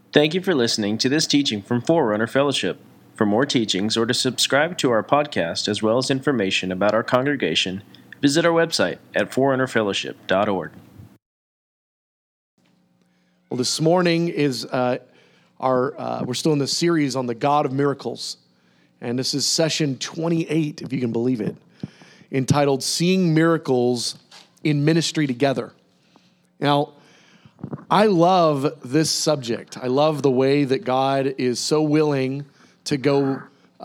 Thank you for listening to this teaching from Forerunner Fellowship. For more teachings or to subscribe to our podcast as well as information about our congregation, visit our website at forerunnerfellowship.org. Well, this morning is we're still in the series on the God of miracles. And this is session 28, if you can believe it, entitled Seeing Miracles in Ministry Together. Now, I love this subject. I love the way that God is so willing to go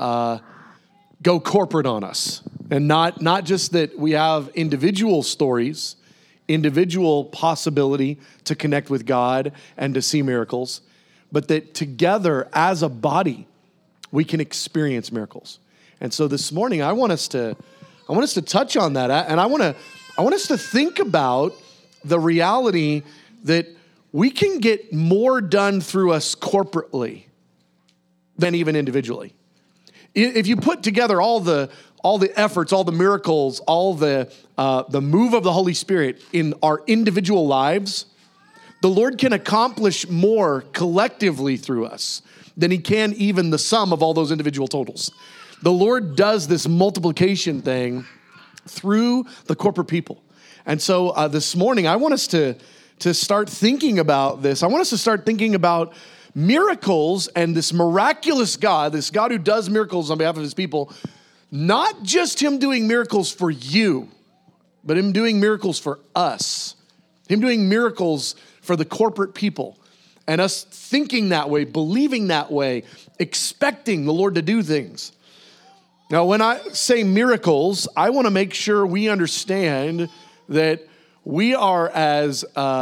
corporate on us. And not just that we have individual stories, individual possibility to connect with God and to see miracles, but that together as a body, we can experience miracles. And so this morning, I want us to touch on that, and I want us to think about the reality that we can get more done through us corporately than even individually. If you put together all the efforts, all the miracles, all the move of the Holy Spirit in our individual lives, the Lord can accomplish more collectively through us than he can even the sum of all those individual totals. The Lord does this multiplication thing through the corporate people. And so this morning, I want us to start thinking about this. I want us to start thinking about miracles and this miraculous God, this God who does miracles on behalf of his people, not just him doing miracles for you, but him doing miracles for us, him doing miracles for the corporate people. And us thinking that way, believing that way, expecting the Lord to do things. Now, when I say miracles, I want to make sure we understand that we are as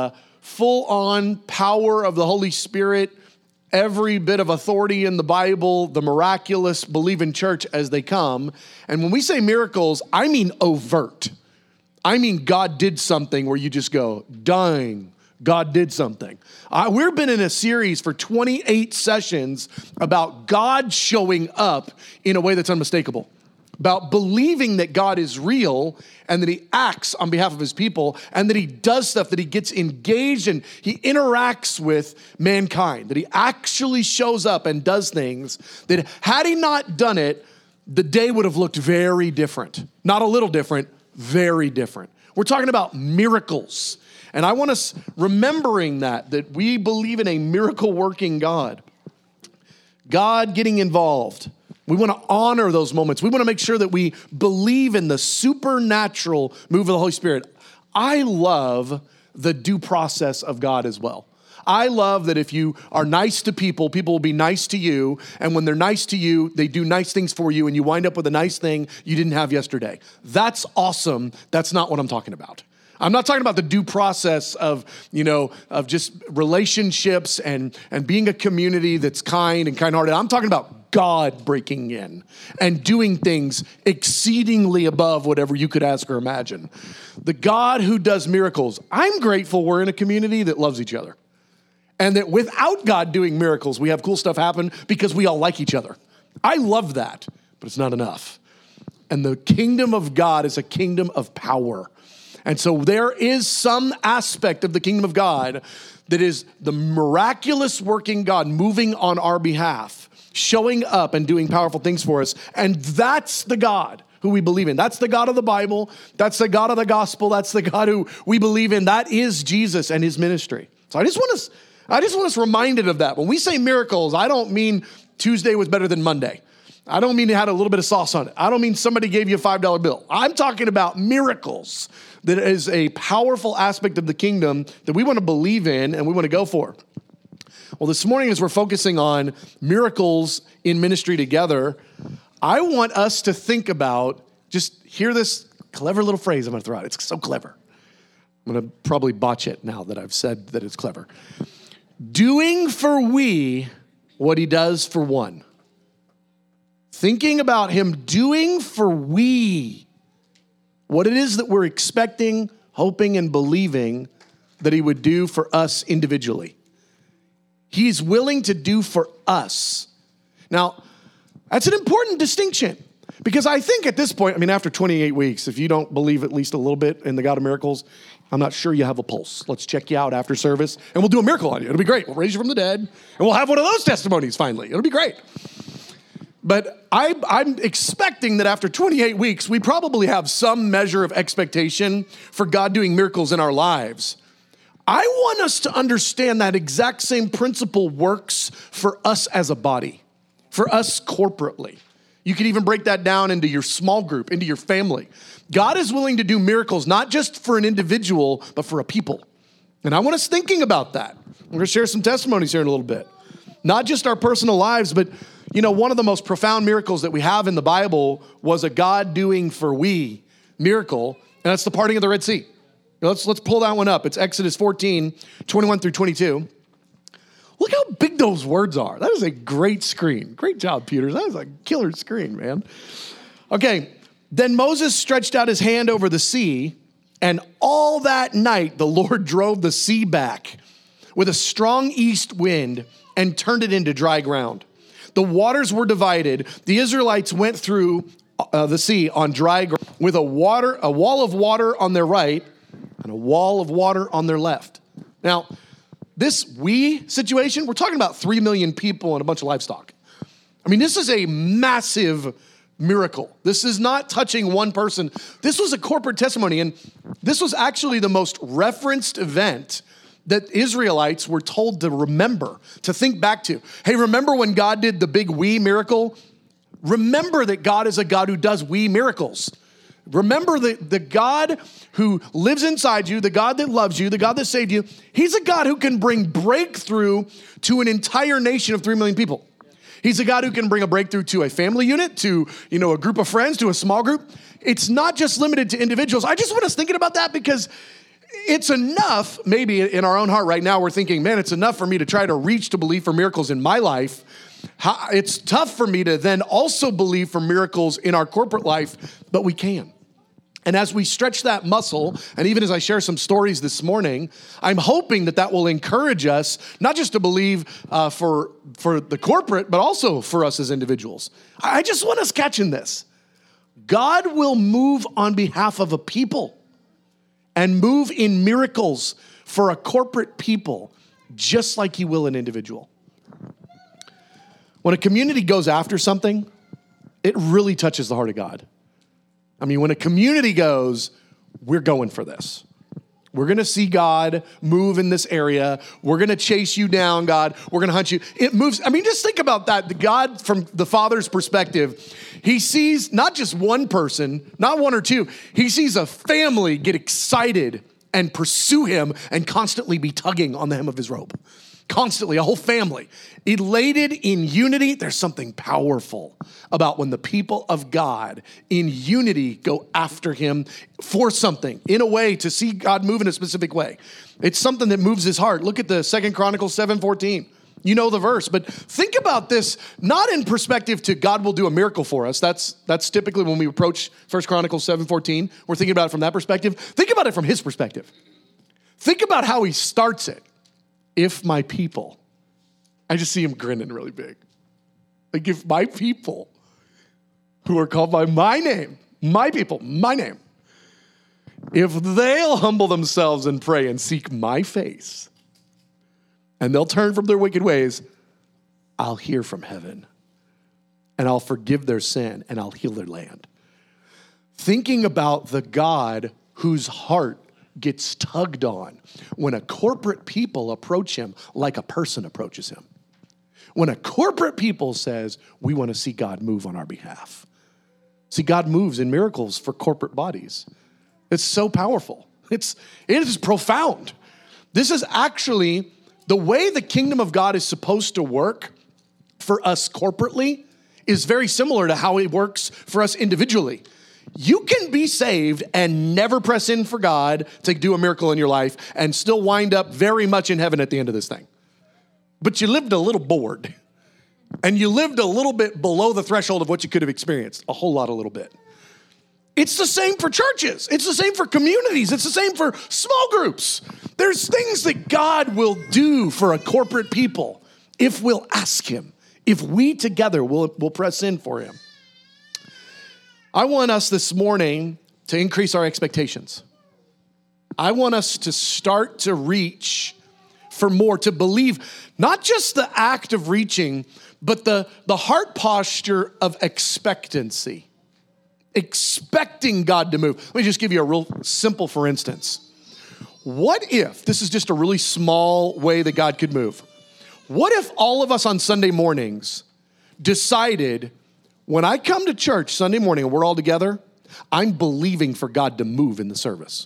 full-on power of the Holy Spirit, every bit of authority in the Bible, the miraculous, believe in church as they come. And when we say miracles, I mean overt. I mean God did something where you just go, dang. God did something. We've been in a series for 28 sessions about God showing up in a way that's unmistakable, about believing that God is real and that he acts on behalf of his people and that he does stuff, that he gets engaged and he interacts with mankind, that he actually shows up and does things that had he not done it, the day would have looked very different. Not a little different, very different. We're talking about miracles. And I want us remembering that we believe in a miracle-working God. God getting involved. We want to honor those moments. We want to make sure that we believe in the supernatural move of the Holy Spirit. I love the due process of God as well. I love that if you are nice to people, people will be nice to you. And when they're nice to you, they do nice things for you, and you wind up with a nice thing you didn't have yesterday. That's awesome. That's not what I'm talking about. I'm not talking about the due process of just relationships and being a community that's kind and kind-hearted. I'm talking about God breaking in and doing things exceedingly above whatever you could ask or imagine. The God who does miracles. I'm grateful we're in a community that loves each other. And that without God doing miracles, we have cool stuff happen because we all like each other. I love that, but it's not enough. And the kingdom of God is a kingdom of power. And so there is some aspect of the kingdom of God that is the miraculous working God moving on our behalf, showing up and doing powerful things for us. And that's the God who we believe in. That's the God of the Bible. That's the God of the gospel. That's the God who we believe in. That is Jesus and his ministry. So I just want us reminded of that. When we say miracles, I don't mean Tuesday was better than Monday. I don't mean it had a little bit of sauce on it. I don't mean somebody gave you a $5 bill. I'm talking about miracles. That is a powerful aspect of the kingdom that we want to believe in and we want to go for. Well, this morning as we're focusing on miracles in ministry together, I want us to think about, just hear this clever little phrase I'm going to throw out. It's so clever. I'm going to probably botch it now that I've said that it's clever. Doing for we what he does for one. Thinking about him doing for we what it is that we're expecting, hoping, and believing that he would do for us individually. He's willing to do for us. Now, that's an important distinction because I think at this point, after 28 weeks, if you don't believe at least a little bit in the God of miracles, I'm not sure you have a pulse. Let's check you out after service, and we'll do a miracle on you. It'll be great. We'll raise you from the dead, and we'll have one of those testimonies finally. It'll be great. But I'm expecting that after 28 weeks, we probably have some measure of expectation for God doing miracles in our lives. I want us to understand that exact same principle works for us as a body, for us corporately. You can even break that down into your small group, into your family. God is willing to do miracles, not just for an individual, but for a people. And I want us thinking about that. We're going to share some testimonies here in a little bit. Not just our personal lives, but one of the most profound miracles that we have in the Bible was a God doing for we miracle, and that's the parting of the Red Sea. Let's pull that one up. It's Exodus 14, 21 through 22. Look how big those words are. That is a great screen. Great job, Peters. That is a killer screen, man. Okay, then Moses stretched out his hand over the sea, and all that night the Lord drove the sea back with a strong east wind and turned it into dry ground. The waters were divided. The Israelites went through the sea on dry ground with a wall of water on their right and a wall of water on their left. Now, this we situation, we're talking about 3 million people and a bunch of livestock. I mean, this is a massive miracle. This is not touching one person. This was a corporate testimony, and this was actually the most referenced event that Israelites were told to remember, to think back to. Hey, remember when God did the big we miracle? Remember that God is a God who does we miracles. Remember the God who lives inside you, the God that loves you, the God that saved you. He's a God who can bring breakthrough to an entire nation of 3 million people. He's a God who can bring a breakthrough to a family unit, to a group of friends, to a small group. It's not just limited to individuals. I just want us thinking about that because it's enough, maybe in our own heart right now, we're thinking, man, it's enough for me to try to reach to believe for miracles in my life. It's tough for me to then also believe for miracles in our corporate life, but we can. And as we stretch that muscle, and even as I share some stories this morning, I'm hoping that will encourage us, not just to believe for the corporate, but also for us as individuals. I just want us catching this. God will move on behalf of a people and move in miracles for a corporate people, just like he will an individual. When a community goes after something, it really touches the heart of God. I mean, when a community goes, we're going for this. We're going to see God move in this area. We're going to chase you down, God. We're going to hunt you. It moves. I mean, just think about that. The God, from the Father's perspective, he sees not just one person, not one or two. He sees a family get excited and pursue him and constantly be tugging on the hem of his robe. Constantly, a whole family. Elated in unity, there's something powerful about when the people of God in unity go after him for something, in a way to see God move in a specific way. It's something that moves his heart. Look at the 2 Chronicles 7:14. You know the verse, but think about this, not in perspective to God will do a miracle for us. That's typically when we approach 1 Chronicles 7:14. We're thinking about it from that perspective. Think about it from his perspective. Think about how he starts it. If my people, I just see him grinning really big. Like if my people who are called by my name, my people, my name, if they'll humble themselves and pray and seek my face, and they'll turn from their wicked ways, I'll hear from heaven, and I'll forgive their sin, and I'll heal their land. Thinking about the God whose heart gets tugged on when a corporate people approach him like a person approaches him. When a corporate people says, we want to see God move on our behalf. See, God moves in miracles for corporate bodies. It's so powerful. It is profound. This is actually the way the kingdom of God is supposed to work for us corporately is very similar to how it works for us individually. You can be saved and never press in for God to do a miracle in your life and still wind up very much in heaven at the end of this thing. But you lived a little bored and you lived a little bit below the threshold of what you could have experienced, a little bit. It's the same for churches. It's the same for communities. It's the same for small groups. There's things that God will do for a corporate people if we'll ask him, if we together will press in for him. I want us this morning to increase our expectations. I want us to start to reach for more, to believe, not just the act of reaching, but the heart posture of expectancy. Expecting God to move. Let me just give you a real simple for instance. What if, this is just a really small way that God could move. What if all of us on Sunday mornings decided, when I come to church Sunday morning and we're all together, I'm believing for God to move in the service.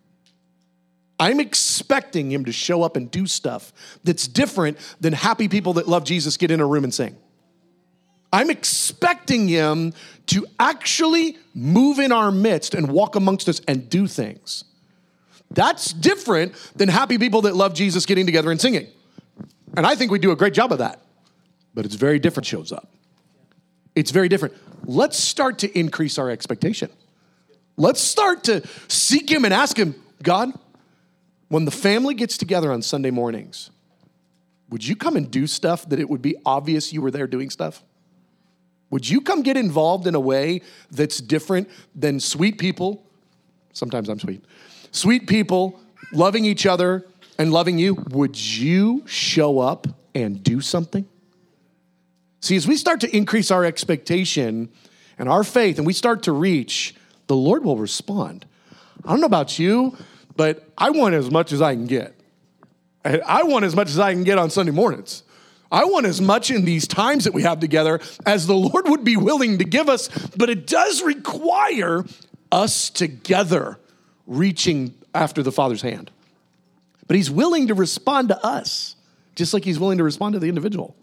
I'm expecting him to show up and do stuff that's different than happy people that love Jesus get in a room and sing. I'm expecting him to actually move in our midst and walk amongst us and do things. That's different than happy people that love Jesus getting together and singing. And I think we do a great job of that. But it's very different shows up. It's very different. Let's start to increase our expectation. Let's start to seek him and ask him, God, when the family gets together on Sunday mornings, would you come and do stuff that it would be obvious you were there doing stuff? Would you come get involved in a way that's different than sweet people? Sometimes I'm sweet. Sweet people loving each other and loving you. Would you show up and do something? See, as we start to increase our expectation and our faith and we start to reach, the Lord will respond. I don't know about you, but I want as much as I can get. I want as much as I can get on Sunday mornings. I want as much in these times that we have together as the Lord would be willing to give us, but it does require us together reaching after the Father's hand. But he's willing to respond to us, just like he's willing to respond to the individual.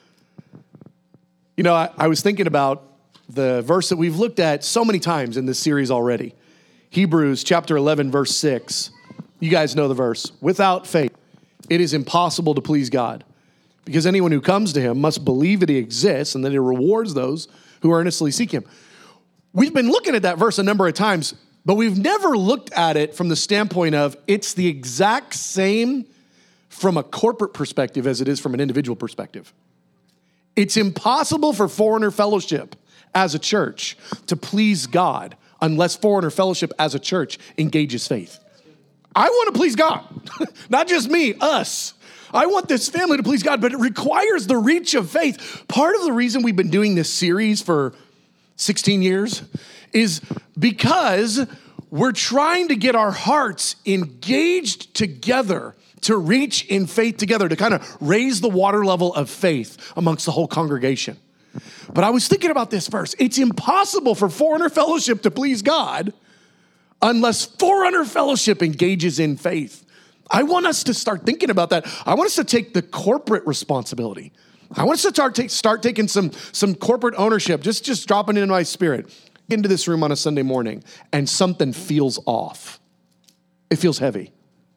You know, I was thinking about the verse that we've looked at so many times in this series already. Hebrews chapter 11, verse 6. You guys know the verse. Without faith, it is impossible to please God, because anyone who comes to him must believe that he exists and that he rewards those who earnestly seek him. We've been looking at that verse a number of times, but we've never looked at it from the standpoint of it's the exact same from a corporate perspective as it is from an individual perspective. It's impossible for Forerunner Fellowship as a church to please God unless Forerunner Fellowship as a church engages faith. I want to please God, not just me, us. I want this family to please God, but it requires the reach of faith. Part of the reason we've been doing this series for 16 years is because we're trying to get our hearts engaged together to reach in faith together, to kind of raise the water level of faith amongst the whole congregation. But I was thinking about this verse. It's impossible for Forerunner Fellowship to please God unless Forerunner Fellowship engages in faith. I want us to start thinking about that. I want us to take the corporate responsibility. I want us to start taking some corporate ownership, just dropping it in my spirit, into this room on a Sunday morning, and something feels off. It feels heavy.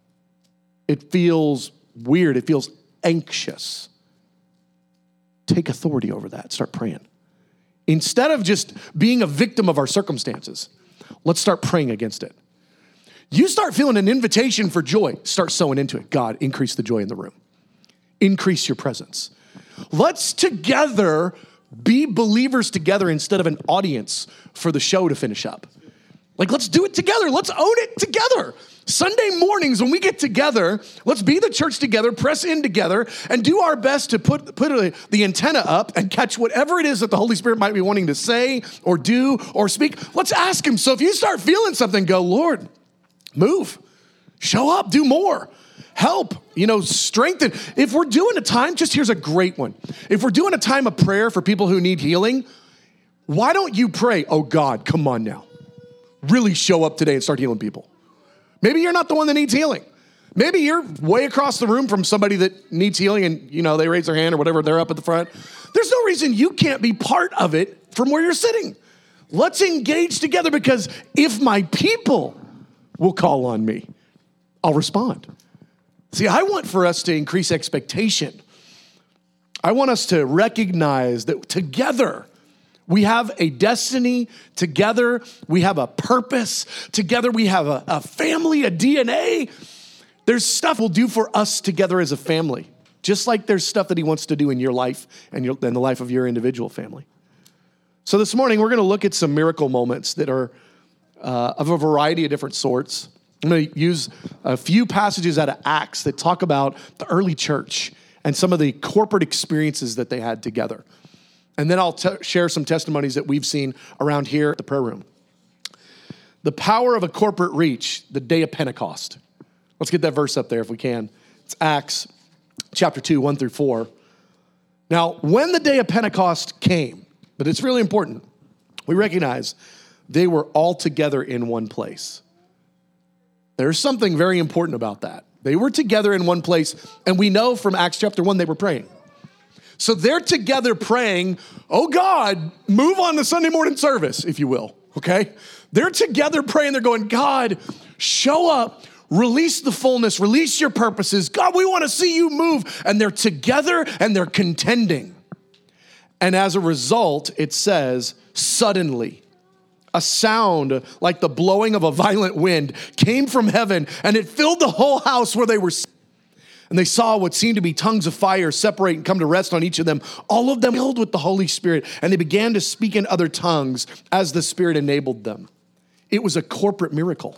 It feels weird. It feels anxious. Take authority over that. Start praying. Instead of just being a victim of our circumstances, let's start praying against it. You start feeling an invitation for joy. Start sowing into it. God, increase the joy in the room. Increase your presence. Let's together be believers together instead of an audience for the show to finish up. Like, let's do it together. Let's own it together. Sunday mornings when we get together, let's be the church together, press in together, and do our best to put the antenna up and catch whatever it is that the Holy Spirit might be wanting to say or do or speak. Let's ask him. So if you start feeling something, go, Lord, move, show up, do more, help, strengthen. If we're doing a time, here's a great one. If we're doing a time of prayer for people who need healing, why don't you pray, oh God, come on now, really show up today and start healing people. Maybe you're not the one that needs healing. Maybe you're way across the room from somebody that needs healing and, they raise their hand or whatever, they're up at the front. There's no reason you can't be part of it from where you're sitting. Let's engage together, because if my people will call on me, I'll respond. See, I want for us to increase expectation. I want us to recognize that together we have a destiny, together we have a purpose, together we have a family, a DNA. There's stuff we'll do for us together as a family, just like there's stuff that he wants to do in your life and the life of your individual family. So this morning we're going to look at some miracle moments that are of a variety of different sorts. I'm going to use a few passages out of Acts that talk about the early church and some of the corporate experiences that they had together. And then I'll share some testimonies that we've seen around here at the prayer room. The power of a corporate reach, the day of Pentecost. Let's get that verse up there if we can. It's Acts chapter 2, 1 through 4. Now, when the day of Pentecost came, but it's really important, we recognize they were all together in one place. There's something very important about that. They were together in one place, and we know from Acts chapter 1 they were praying. So they're together praying, oh God, move on the Sunday morning service, if you will, okay? They're together praying, they're going, God, show up, release the fullness, release your purposes. God, we want to see you move. And they're together and they're contending. And as a result, it says, suddenly, a sound like the blowing of a violent wind came from heaven, and it filled the whole house where they were. And they saw what seemed to be tongues of fire separate and come to rest on each of them. All of them filled with the Holy Spirit, and they began to speak in other tongues as the Spirit enabled them. It was a corporate miracle.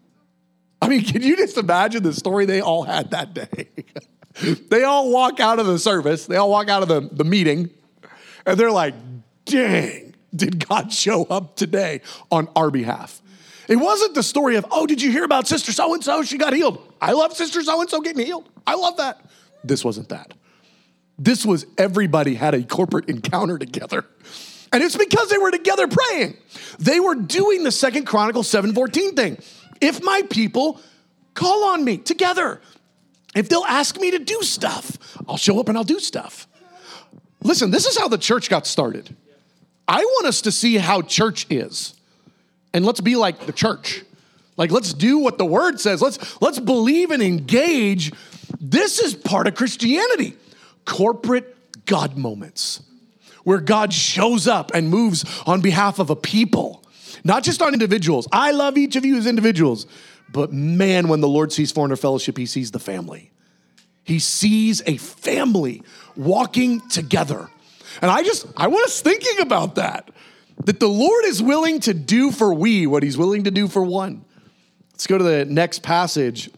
I mean, can you just imagine the story they all had that day? They all walk out of the service, they all walk out of the meeting, and they're like, dang, did God show up today on our behalf? It wasn't the story of, oh, did you hear about Sister So-and-so? She got healed. I love Sister So-and-so getting healed. I love that. This wasn't that. This was everybody had a corporate encounter together. And it's because they were together praying. They were doing the 2 Chronicles 7:14 thing. If my people call on me together, if they'll ask me to do stuff, I'll show up and I'll do stuff. Listen, this is how the church got started. I want us to see how church is. And let's be like the church. Like, let's do what the word says. Let's believe and engage. This is part of Christianity. Corporate God moments where God shows up and moves on behalf of a people, not just on individuals. I love each of you as individuals, but man, when the Lord sees Forerunner Fellowship, he sees the family. He sees a family walking together. And I want us thinking about that the Lord is willing to do for we what he's willing to do for one. Let's go to the next passage.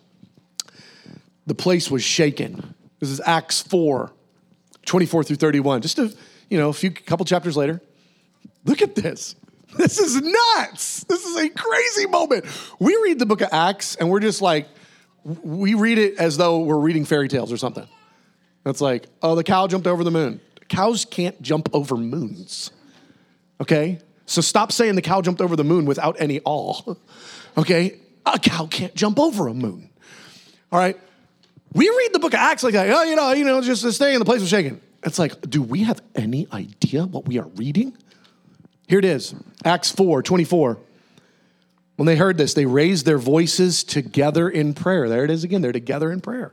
The place was shaken. This is Acts 4, 24 through 31. Just a couple chapters later. Look at this. This is nuts. This is a crazy moment. We read the book of Acts and we're just like, we read it as though we're reading fairy tales or something. It's like, oh, the cow jumped over the moon. Cows can't jump over moons. Okay? So stop saying the cow jumped over the moon without any awe. Okay? A cow can't jump over a moon. All right? We read the book of Acts like, oh, just this thing and the place was shaking. It's like, do we have any idea what we are reading? Here it is, Acts 4, 24. When they heard this, they raised their voices together in prayer. There it is again, they're together in prayer.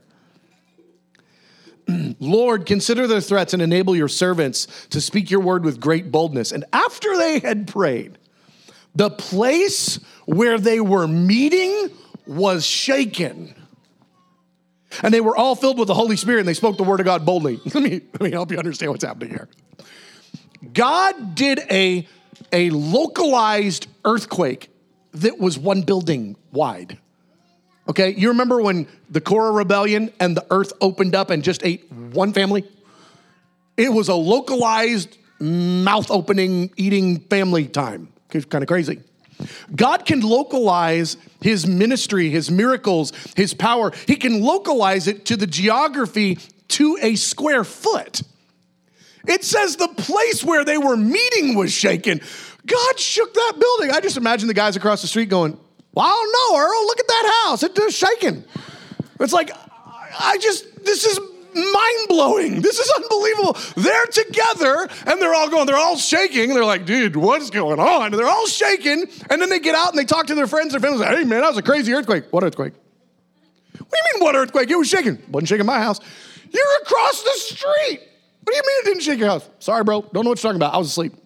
Lord, consider their threats and enable your servants to speak your word with great boldness. And after they had prayed, the place where they were meeting was shaken. And they were all filled with the Holy Spirit and they spoke the word of God boldly. Let me help you understand what's happening here. God did a localized earthquake that was one building wide. Okay, you remember when the Korah rebellion and the earth opened up and just ate one family? It was a localized mouth-opening, eating family time. It's kind of crazy. God can localize his ministry, his miracles, his power. He can localize it to the geography to a square foot. It says the place where they were meeting was shaken. God shook that building. I just imagine the guys across the street going, well, I don't know, Earl, look at that house. It's shaking. It's like, this is mind-blowing. This is unbelievable. They're together, and they're all shaking. They're like, dude, what's going on? And they're all shaking, and then they get out, and they talk to their friends. Their friends say, hey, man, that was a crazy earthquake. What earthquake? What do you mean, what earthquake? It was shaking. Wasn't shaking my house. You're across the street. What do you mean it didn't shake your house? Sorry, bro. Don't know what you're talking about. I was asleep.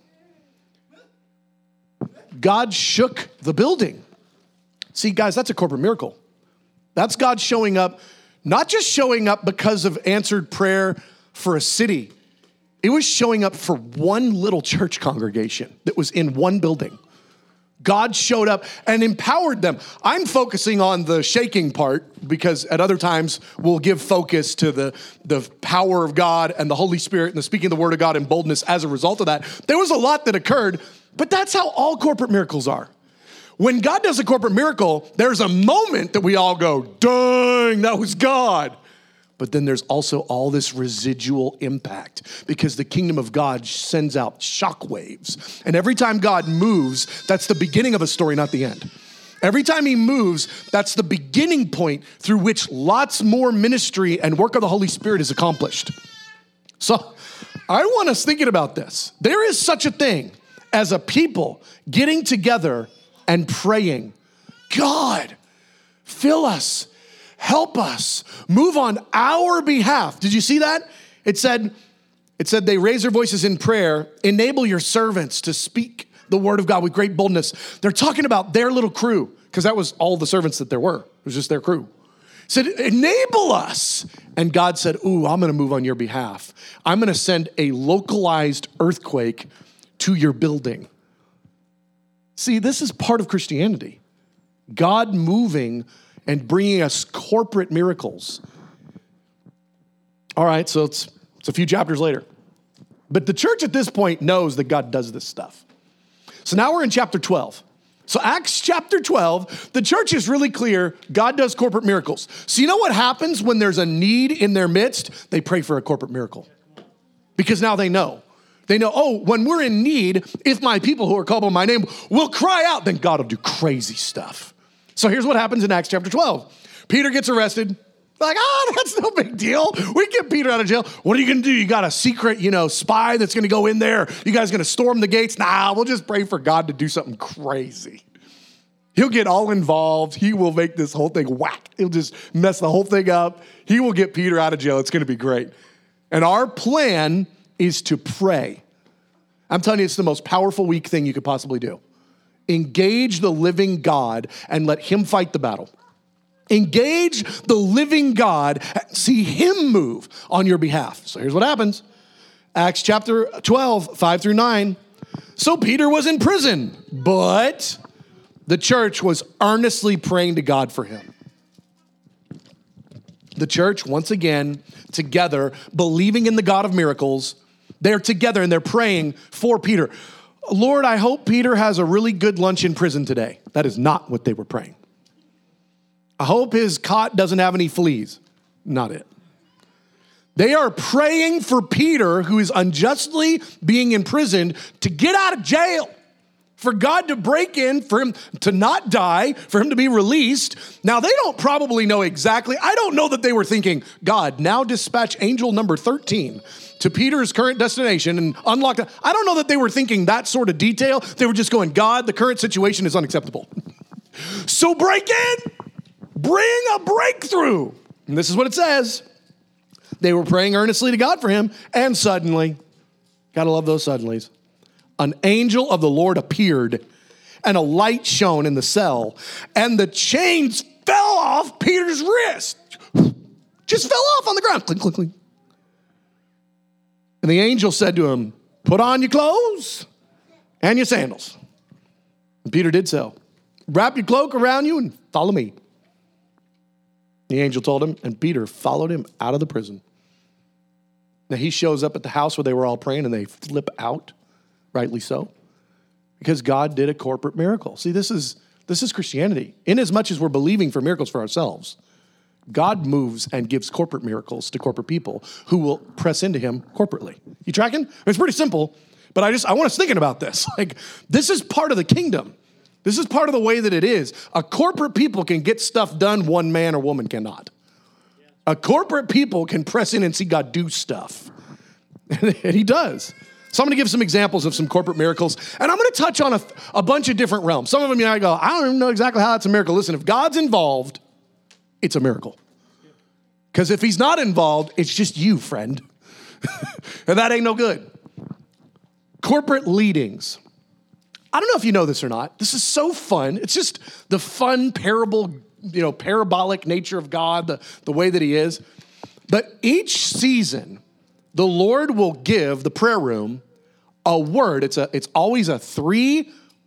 God shook the building. See, guys, that's a corporate miracle. That's God showing up, not just showing up because of answered prayer for a city. It was showing up for one little church congregation that was in one building. God showed up and empowered them. I'm focusing on the shaking part because at other times we'll give focus to the power of God and the Holy Spirit and the speaking of the word of God in boldness as a result of that. There was a lot that occurred, but that's how all corporate miracles are. When God does a corporate miracle, there's a moment that we all go, dang, that was God. But then there's also all this residual impact because the kingdom of God sends out shockwaves. And every time God moves, that's the beginning of a story, not the end. Every time he moves, that's the beginning point through which lots more ministry and work of the Holy Spirit is accomplished. So I want us thinking about this. There is such a thing as a people getting together and praying, God, fill us. Help us move on our behalf. Did you see that? It said they raise their voices in prayer, enable your servants to speak the word of God with great boldness. They're talking about their little crew because that was all the servants that there were. It was just their crew. It said, enable us. And God said, ooh, I'm going to move on your behalf. I'm going to send a localized earthquake to your building. See, this is part of Christianity. God moving and bringing us corporate miracles. All right, so it's a few chapters later. But the church at this point knows that God does this stuff. So now we're in chapter 12. So Acts chapter 12, the church is really clear, God does corporate miracles. So you know what happens when there's a need in their midst? They pray for a corporate miracle. Because now they know. They know, oh, when we're in need, if my people who are called by my name will cry out, then God will do crazy stuff. So here's what happens in Acts chapter 12. Peter gets arrested. Like, that's no big deal. We get Peter out of jail. What are you going to do? You got a secret, spy that's going to go in there. You guys going to storm the gates? Nah, we'll just pray for God to do something crazy. He'll get all involved. He will make this whole thing whack. He'll just mess the whole thing up. He will get Peter out of jail. It's going to be great. And our plan is to pray. I'm telling you, it's the most powerful, weak thing you could possibly do. Engage the living God and let him fight the battle. Engage the living God and see him move on your behalf. So here's what happens. Acts chapter 12, 5 through 9. So Peter was in prison, but the church was earnestly praying to God for him. The church, once again, together, believing in the God of miracles, they're together and they're praying for Peter. Lord, I hope Peter has a really good lunch in prison today. That is not what they were praying. I hope his cot doesn't have any fleas. Not it. They are praying for Peter, who is unjustly being imprisoned, to get out of jail, for God to break in, for him to not die, for him to be released. Now, they don't probably know exactly. I don't know that they were thinking, God, now dispatch angel number 13 to Peter's current destination and unlock it. I don't know that they were thinking that sort of detail. They were just going, God, the current situation is unacceptable. So break in, bring a breakthrough. And this is what it says. They were praying earnestly to God for him, and suddenly, gotta love those suddenlies, an angel of the Lord appeared, and a light shone in the cell, and the chains fell off Peter's wrist. Just fell off on the ground. Clink, clink, clink. And the angel said to him, put on your clothes and your sandals. And Peter did so. Wrap your cloak around you and follow me. The angel told him, and Peter followed him out of the prison. Now he shows up at the house where they were all praying, and they flip out, rightly so, because God did a corporate miracle. See, this is Christianity. In as much as we're believing for miracles for ourselves, God moves and gives corporate miracles to corporate people who will press into him corporately. You tracking? It's pretty simple, but I want us thinking about this. Like, this is part of the kingdom. This is part of the way that it is. A corporate people can get stuff done one man or woman cannot. A corporate people can press in and see God do stuff. And he does. So I'm going to give some examples of some corporate miracles. And I'm going to touch on a bunch of different realms. Some of them, I go, I don't even know exactly how that's a miracle. Listen, if God's involved, it's a miracle. Because if he's not involved, it's just you, friend. And that ain't no good. Corporate leadings. I don't know if you know this or not. This is so fun. It's just the fun parabolic nature of God, the way that he is. But each season, the Lord will give the prayer room a word. It's always a 3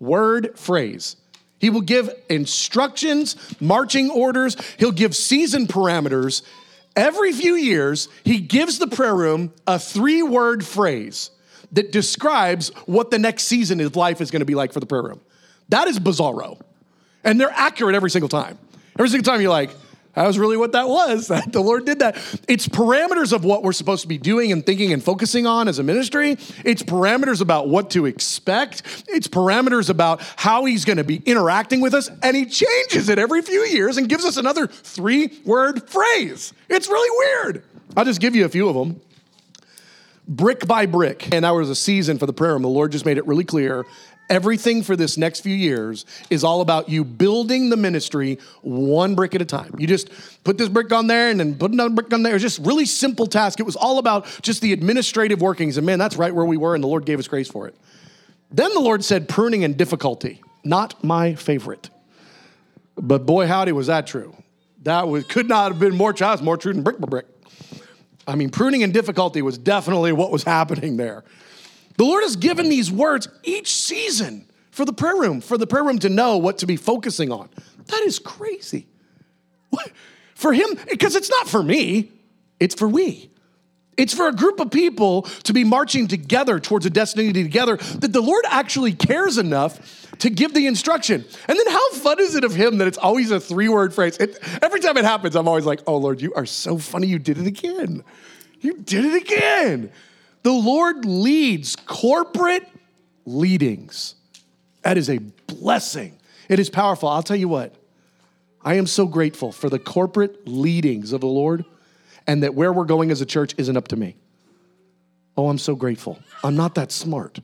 3-word phrase. He will give instructions, marching orders. He'll give season parameters. Every few years, he gives the prayer room a 3-word phrase that describes what the next season of life is going to be like for the prayer room. That is bizarro. And they're accurate every single time. Every single time you're like, that was really what that was. The Lord did that. It's parameters of what we're supposed to be doing and thinking and focusing on as a ministry. It's parameters about what to expect. It's parameters about how he's going to be interacting with us. And he changes it every few years and gives us another 3-word phrase. It's really weird. I'll just give you a few of them. Brick by brick. And that was a season for the prayer room. The Lord just made it really clear. Everything for this next few years is all about you building the ministry one brick at a time. You just put this brick on there and then put another brick on there. It was just really simple task. It was all about just the administrative workings. And man, that's right where we were, and the Lord gave us grace for it. Then the Lord said pruning and difficulty. Not my favorite. But boy, howdy, was that true. Could not have been more true than brick by brick. I mean, pruning and difficulty was definitely what was happening there. The Lord has given these words each season for the prayer room to know what to be focusing on. That is crazy. What? For him, because it's not for me, it's for we. It's for a group of people to be marching together towards a destiny together that the Lord actually cares enough to give the instruction. And then how fun is it of him that it's always a 3-word phrase? Every time it happens, I'm always like, oh, Lord, you are so funny. You did it again. You did it again. The Lord leads corporate leadings. That is a blessing. It is powerful. I'll tell you what. I am so grateful for the corporate leadings of the Lord, and that where we're going as a church isn't up to me. Oh, I'm so grateful. I'm not that smart.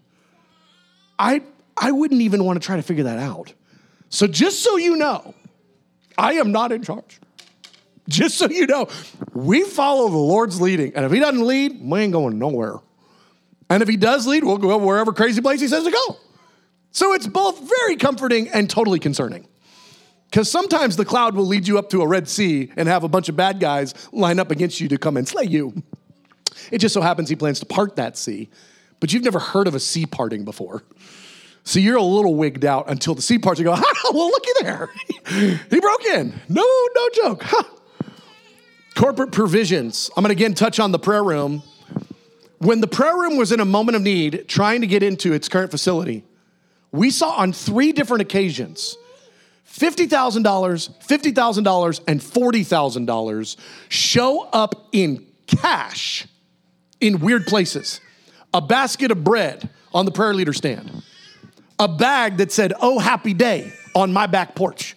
I wouldn't even want to try to figure that out. So just so you know, I am not in charge. Just so you know, we follow the Lord's leading. And if he doesn't lead, we ain't going nowhere. And if he does lead, we'll go wherever crazy place he says to go. So it's both very comforting and totally concerning. Because sometimes the cloud will lead you up to a Red Sea and have a bunch of bad guys line up against you to come and slay you. It just so happens he plans to part that sea, but you've never heard of a sea parting before. So you're a little wigged out until the sea parts. You go, well, looky there. He broke in. No joke. Corporate provisions. I'm going to again touch on the prayer room. When the prayer room was in a moment of need, trying to get into its current facility, we saw on 3 different occasions, $50,000, $50,000, and $40,000 show up in cash in weird places. A basket of bread on the prayer leader stand. A bag that said, "Oh, happy day," on my back porch.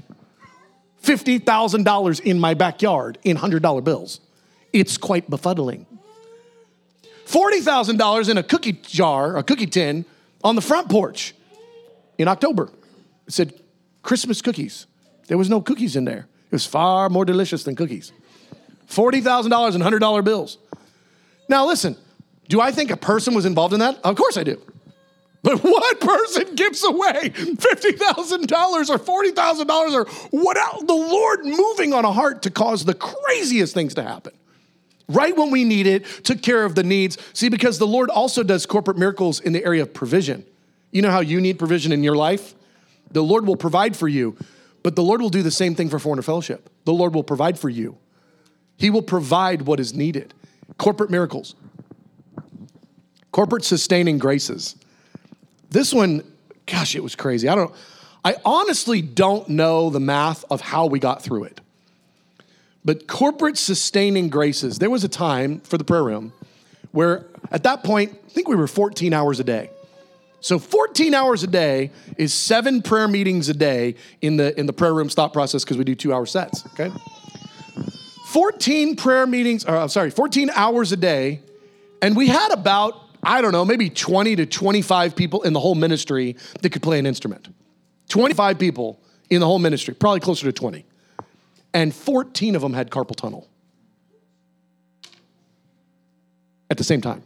$50,000 in my backyard in $100 bills. It's quite befuddling. $40,000 in a cookie jar, a cookie tin, on the front porch in October. It said Christmas cookies. There was no cookies in there. It was far more delicious than cookies. $40,000 in $100 bills. Now listen, do I think a person was involved in that? Of course I do. But what person gives away $50,000 or $40,000 or what else? The Lord moving on a heart to cause the craziest things to happen. Right when we need it, took care of the needs. See, because the Lord also does corporate miracles in the area of provision. You know how you need provision in your life? The Lord will provide for you, but the Lord will do the same thing for Forerunner Fellowship. The Lord will provide for you. He will provide what is needed. Corporate miracles. Corporate sustaining graces. This one, gosh, it was crazy. I honestly don't know the math of how we got through it. But corporate sustaining graces, there was a time for the prayer room where at that point, I think we were 14 hours a day. So 14 hours a day is 7 prayer meetings a day in the prayer room thought process because we do 2-hour sets, okay? 14 hours a day, and we had about, I don't know, maybe 20 to 25 people in the whole ministry that could play an instrument. 25 people in the whole ministry, probably closer to 20. And 14 of them had carpal tunnel at the same time.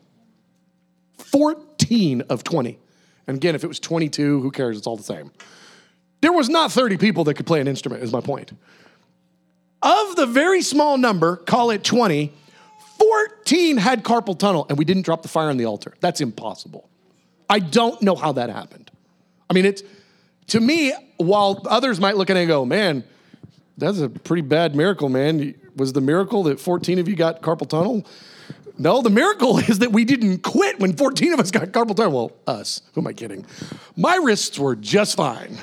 14 of 20. And again, if it was 22, who cares? It's all the same. There was not 30 people that could play an instrument, is my point. Of the very small number, call it 20, 14 had carpal tunnel, and we didn't drop the fire on the altar. That's impossible. I don't know how that happened. I mean, To me, while others might look at it and go, man, that's a pretty bad miracle, man. Was the miracle that 14 of you got carpal tunnel? No, the miracle is that we didn't quit when 14 of us got carpal tunnel. Well, us. Who am I kidding? My wrists were just fine.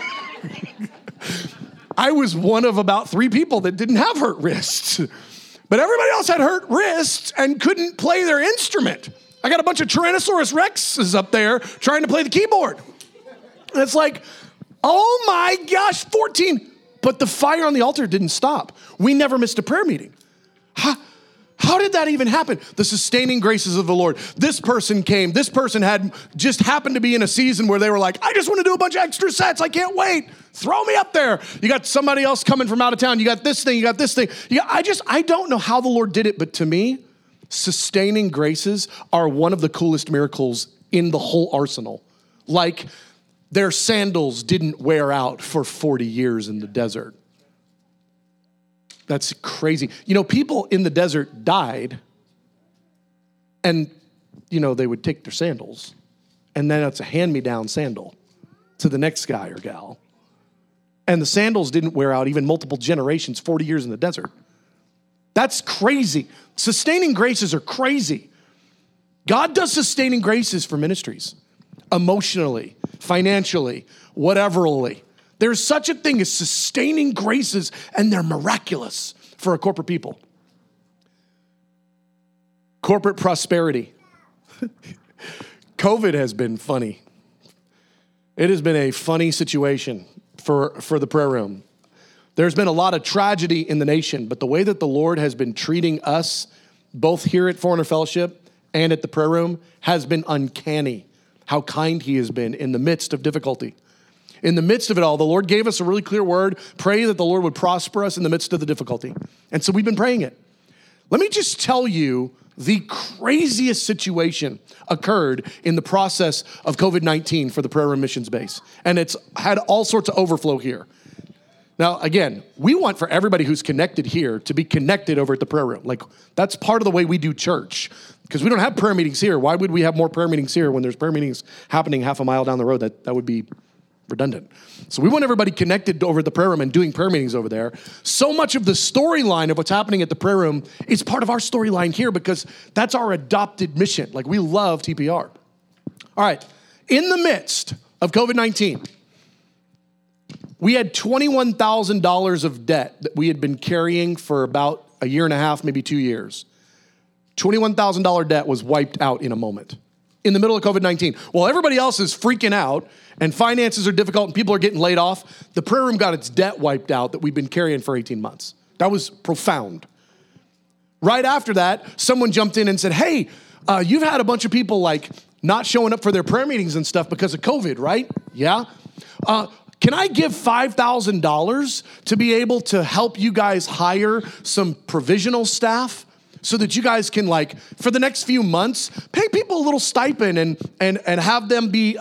I was one of about 3 people that didn't have hurt wrists. But everybody else had hurt wrists and couldn't play their instrument. I got a bunch of Tyrannosaurus Rexes up there trying to play the keyboard. And it's like, oh my gosh, 14. But the fire on the altar didn't stop. We never missed a prayer meeting. How did that even happen? The sustaining graces of the Lord. This person came. This person had just happened to be in a season where they were like, I just want to do a bunch of extra sets. I can't wait. Throw me up there. You got somebody else coming from out of town. You got this thing. You got this thing. I don't know how the Lord did it, but to me, sustaining graces are one of the coolest miracles in the whole arsenal. Like their sandals didn't wear out for 40 years in the desert. That's crazy. You know, people in the desert died and, you know, they would take their sandals and then it's a hand-me-down sandal to the next guy or gal. And the sandals didn't wear out even multiple generations, 40 years in the desert. That's crazy. Sustaining graces are crazy. God does sustaining graces for ministries, emotionally, financially, whateverly. There's such a thing as sustaining graces, and they're miraculous for a corporate people. Corporate prosperity. COVID has been funny. It has been a funny situation for the prayer room. There's been a lot of tragedy in the nation, but the way that the Lord has been treating us, both here at Forerunner Fellowship and at the prayer room, has been uncanny. How kind he has been in the midst of difficulty. In the midst of it all, the Lord gave us a really clear word. Pray that the Lord would prosper us in the midst of the difficulty. And so we've been praying it. Let me just tell you, the craziest situation occurred in the process of COVID-19 for the prayer room missions base. And it's had all sorts of overflow here. Now, again, we want for everybody who's connected here to be connected over at the prayer room. Like, that's part of the way we do church. Because we don't have prayer meetings here. Why would we have more prayer meetings here when there's prayer meetings happening half a mile down the road? That would be redundant. So we want everybody connected over at the prayer room and doing prayer meetings over there. So much of the storyline of what's happening at the prayer room is part of our storyline here because that's our adopted mission. Like, we love TPR. All right. In the midst of COVID-19, we had $21,000 of debt that we had been carrying for about a year and a half, maybe 2 years. $21,000 debt was wiped out in a moment. In the middle of COVID-19. While everybody else is freaking out and finances are difficult and people are getting laid off, the prayer room got its debt wiped out that we've been carrying for 18 months. That was profound. Right after that, someone jumped in and said, hey, you've had a bunch of people like not showing up for their prayer meetings and stuff because of COVID, right? Yeah. Can I give $5,000 to be able to help you guys hire some provisional staff? So that you guys can, like, for the next few months, pay people a little stipend and have them be,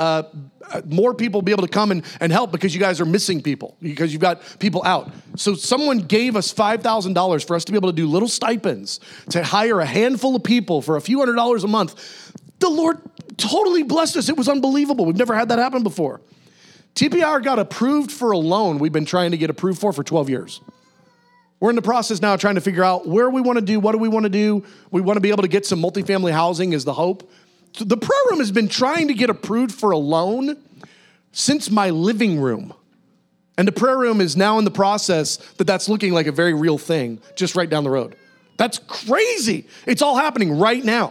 more people be able to come and help because you guys are missing people, because you've got people out. So someone gave us $5,000 for us to be able to do little stipends, to hire a handful of people for a few $100s a month. The Lord totally blessed us. It was unbelievable. We've never had that happen before. TPR got approved for a loan we've been trying to get approved for 12 years. We're in the process now of trying to figure out where we want to do, what do we want to do. We want to be able to get some multifamily housing is the hope. So the prayer room has been trying to get approved for a loan since my living room. And the prayer room is now in the process that's looking like a very real thing just right down the road. That's crazy. It's all happening right now.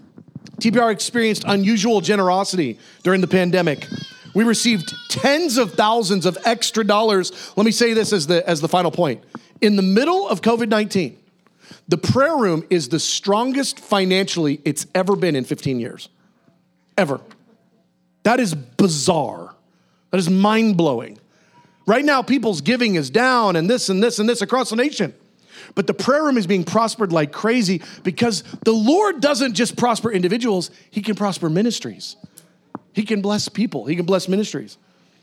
TPR experienced unusual generosity during the pandemic. We received tens of thousands of extra dollars. Let me say this as the final point. In the middle of COVID-19, the prayer room is the strongest financially it's ever been in 15 years. Ever. That is bizarre. That is mind-blowing. Right now, people's giving is down and this and this and this across the nation. But the prayer room is being prospered like crazy because the Lord doesn't just prosper individuals, he can prosper ministries. He can bless people. He can bless ministries.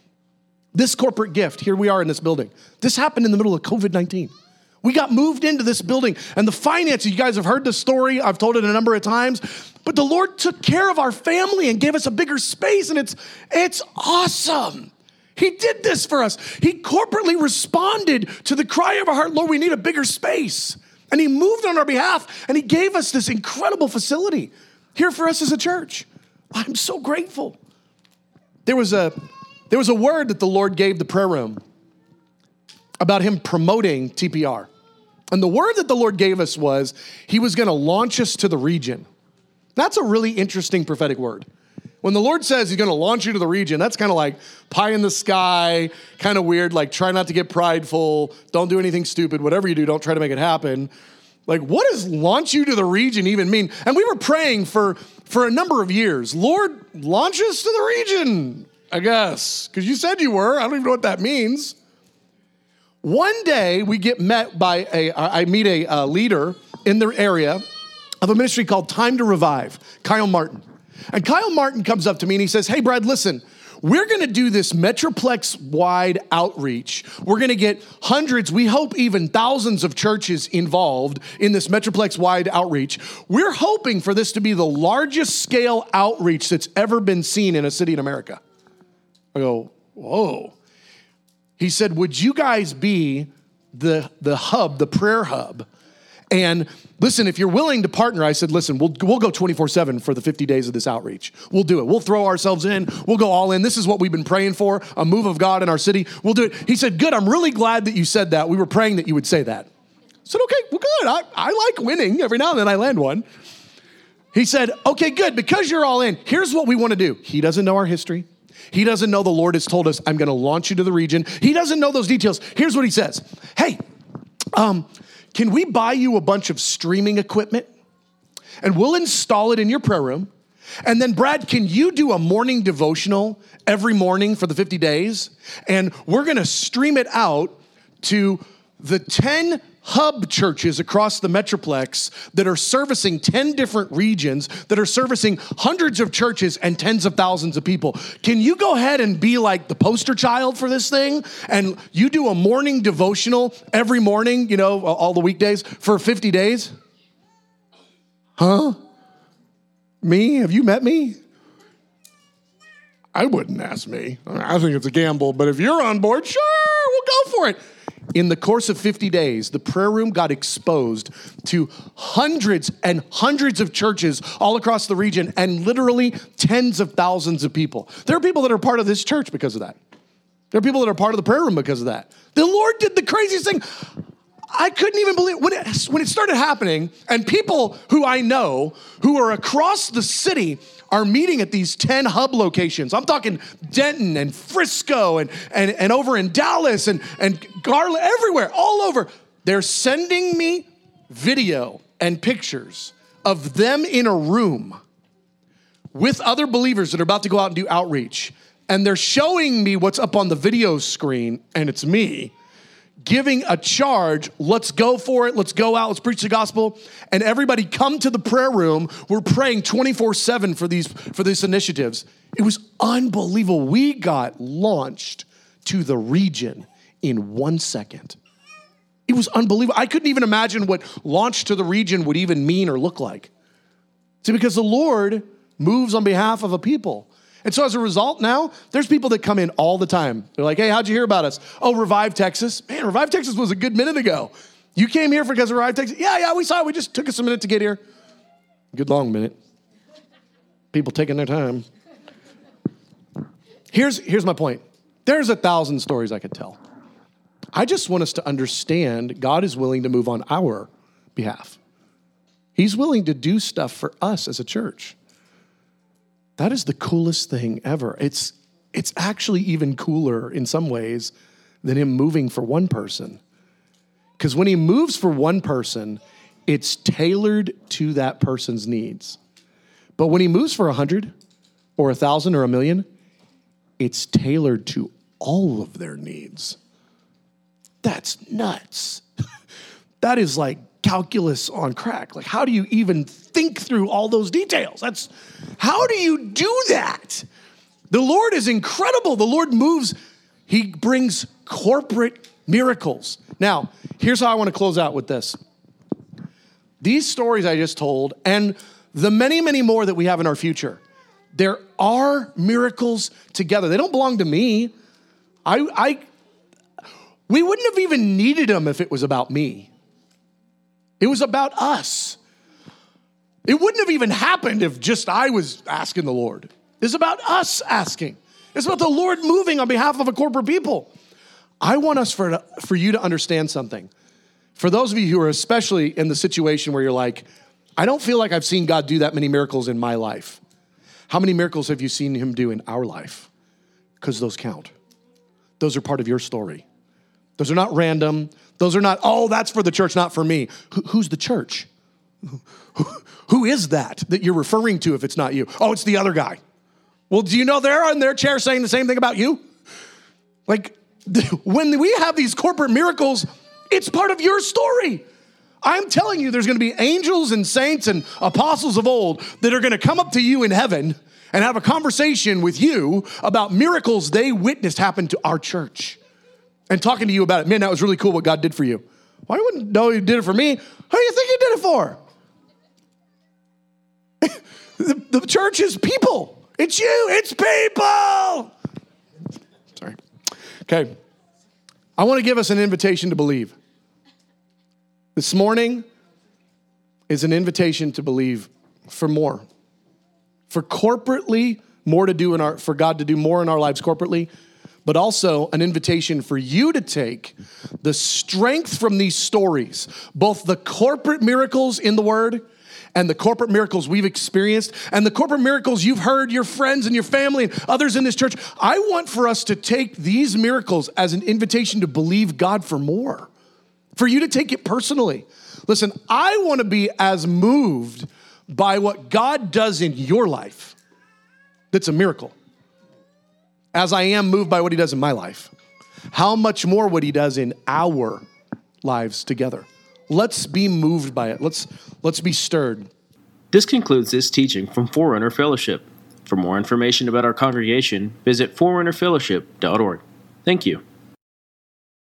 This corporate gift, here we are in this building. This happened in the middle of COVID-19. We got moved into this building and the finances, you guys have heard the story. I've told it a number of times, but the Lord took care of our family and gave us a bigger space and it's awesome. He did this for us. He corporately responded to the cry of our heart, Lord, we need a bigger space. And he moved on our behalf, and he gave us this incredible facility here for us as a church. I'm so grateful. There was a word that the Lord gave the prayer room about him promoting TPR. And the word that the Lord gave us was he was going to launch us to the region. That's a really interesting prophetic word. When the Lord says he's going to launch you to the region, that's kind of like pie in the sky, kind of weird, like try not to get prideful, don't do anything stupid, whatever you do, don't try to make it happen. Like, what does launch you to the region even mean? And we were praying for a number of years. Lord, launch us to the region, I guess, because you said you were. I don't even know what that means. One day we get met by I meet a leader in the area of a ministry called Time to Revive, Kyle Martin. And Kyle Martin comes up to me and he says, hey, Brad, listen, we're going to do this Metroplex-wide outreach. We're going to get hundreds, we hope even thousands of churches involved in this Metroplex-wide outreach. We're hoping for this to be the largest scale outreach that's ever been seen in a city in America. I go, whoa. He said, would you guys be the hub, the prayer hub? And listen, if you're willing to partner, I said, listen, we'll go 24/7 for the 50 days of this outreach. We'll do it. We'll throw ourselves in. We'll go all in. This is what we've been praying for, a move of God in our city. We'll do it. He said, good, I'm really glad that you said that. We were praying that you would say that. I said, okay, well, good. I like winning. Every now and then I land one. He said, okay, good. Because you're all in, here's what we want to do. He doesn't know our history. He doesn't know the Lord has told us, I'm going to launch you to the region. He doesn't know those details. Here's what he says. Hey, can we buy you a bunch of streaming equipment and we'll install it in your prayer room? And then Brad, can you do a morning devotional every morning for the 50 days? And we're going to stream it out to the 10 hub churches across the Metroplex that are servicing 10 different regions, that are servicing hundreds of churches and tens of thousands of people. Can you go ahead and be like the poster child for this thing? And you do a morning devotional every morning, you know, all the weekdays for 50 days? Huh? Me? Have you met me? I wouldn't ask me. I think it's a gamble, but if you're on board, sure, we'll go for it. In the course of 50 days, the prayer room got exposed to hundreds and hundreds of churches all across the region and literally tens of thousands of people. There are people that are part of this church because of that. There are people that are part of the prayer room because of that. The Lord did the craziest thing. I couldn't even believe when it started happening, and people who I know who are across the city are meeting at these 10 hub locations. I'm talking Denton and Frisco and over in Dallas and Garland, everywhere, all over. They're sending me video and pictures of them in a room with other believers that are about to go out and do outreach. And they're showing me what's up on the video screen, and it's me giving a charge. Let's go for it. Let's go out. Let's preach the gospel. And everybody come to the prayer room. We're praying 24/7 for these initiatives. It was unbelievable. We got launched to the region in 1 second. It was unbelievable. I couldn't even imagine what launch to the region would even mean or look like. See, because the Lord moves on behalf of a people. And so as a result now, there's people that come in all the time. They're like, hey, how'd you hear about us? Oh, Revive Texas. Man, Revive Texas was a good minute ago. You came here because of Revive Texas? Yeah, we saw it. We just took us a minute to get here. Good long minute. People taking their time. Here's my point. There's 1,000 stories I could tell. I just want us to understand God is willing to move on our behalf. He's willing to do stuff for us as a church. That is the coolest thing ever. It's actually even cooler in some ways than him moving for one person. Because when he moves for one person, it's tailored to that person's needs. But when he moves for 100 or 1,000 or 1,000,000, it's tailored to all of their needs. That's nuts. That is like calculus on crack. Like, how do you even think through all those details? How do you do that? The Lord is incredible. The Lord moves. He brings corporate miracles. Now, here's how I want to close out with this. These stories I just told, and the many, many more that we have in our future, there are miracles together. They don't belong to me. We wouldn't have even needed them if it was about me. It was about us. It wouldn't have even happened if just I was asking the Lord. It's about us asking. It's about the Lord moving on behalf of a corporate people. I want us for you to understand something. For those of you who are especially in the situation where you're like, I don't feel like I've seen God do that many miracles in my life. How many miracles have you seen him do in our life? Because those count. Those are part of your story. Those are not random. Those are not, oh, that's for the church, not for me. Who's the church? Who is that you're referring to if it's not you? Oh, it's the other guy. Well, do you know they're on their chair saying the same thing about you? Like, when we have these corporate miracles, it's part of your story. I'm telling you, there's going to be angels and saints and apostles of old that are going to come up to you in heaven and have a conversation with you about miracles they witnessed happen to our church. And talking to you about it. Man, that was really cool what God did for you. Well, I wouldn't know he did it for me. Who do you think he did it for? The church is people. It's you. It's people. Sorry. Okay. I want to give us an invitation to believe. This morning is an invitation to believe for more. For corporately, more to do for God to do more in our lives corporately, but also an invitation for you to take the strength from these stories, both the corporate miracles in the Word and the corporate miracles we've experienced and the corporate miracles you've heard your friends and your family and others in this church. I want for us to take these miracles as an invitation to believe God for more, for you to take it personally. Listen, I want to be as moved by what God does in your life. That's a miracle. As I am moved by what he does in my life. How much more what he does in our lives together. Let's be moved by it. Let's be stirred. This concludes this teaching from Forerunner Fellowship. For more information about our congregation, visit forerunnerfellowship.org. Thank you.